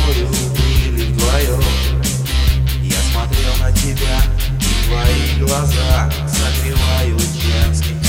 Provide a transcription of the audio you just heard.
тобою были вдвоем. Я смотрел на тебя, и твои глаза согревают женский